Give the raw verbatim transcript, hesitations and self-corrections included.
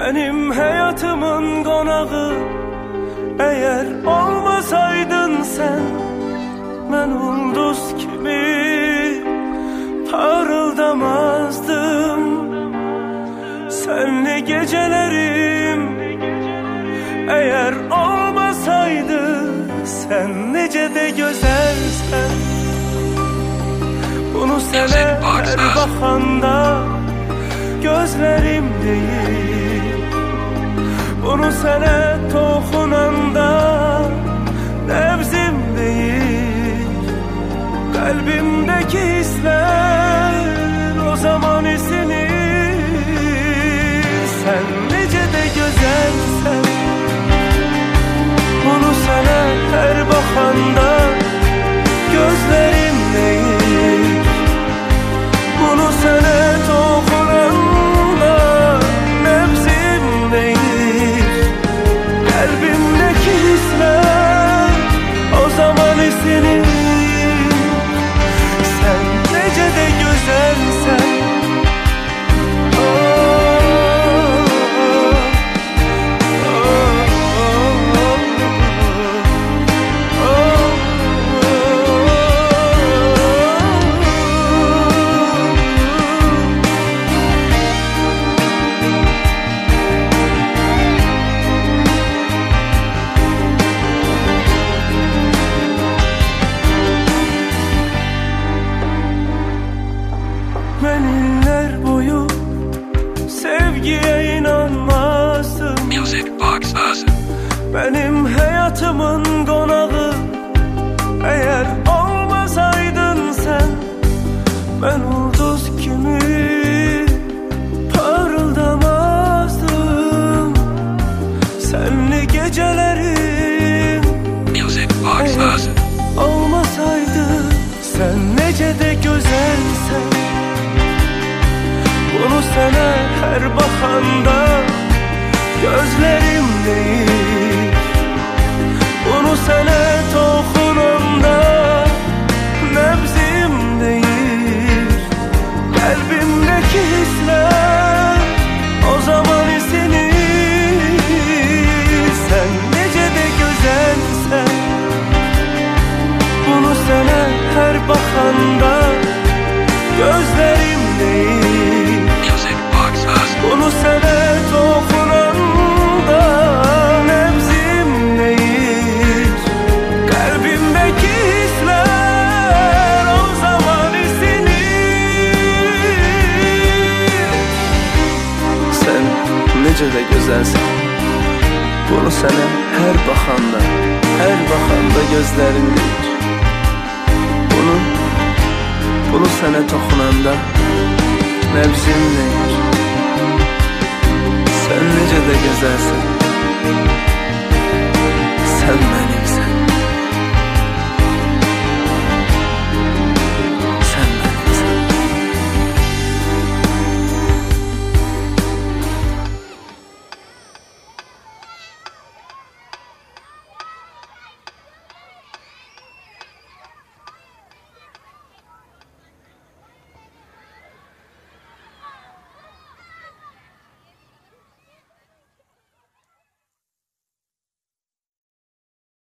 Benim hayatımın konağı, eğer olmasaydın sen, ben ulduz gibi parıldamazdım. Senli gecelerim eğer olmasaydı, sen nece de güzelsen. Bunu sana her bakanda gözlerim değil, bunu sana toxunanda nebzim değil. Kalbimdeki hisler o zaman isinir. Sen nece de güzelsen, bunu sana her bakanda gözlerim değil, bunu sana toxunanda nebzim değil. Kalbimdeki hisler o zaman isinir. Sen nece de güzelsen. Ben iller boyu sevgiye inanmazdım. Benim hayatımın konağı, eğer olmasaydın sen, ben ulduz gibi parıldamazdım. Senli gecelerim eğer olmasaydı, sen nece de güzelsen. Bunu sana her bakanda gözlerim değil, bunu sana toxunanda nebzim değil. Kalbimdeki hisler o zaman isinir. Sen nece de güzelsen, bunu sana her bakanda gözlerim değil, bunu sana toxunanda nebzim değil. Kalbimdeki hisler o zaman isinir. Sen nece de güzelsen, bunu sana her bakanda, her bakanda gözlerin değil, bunu, bunu sana toxunanda nebzim değil. Sen nece de güzelsin.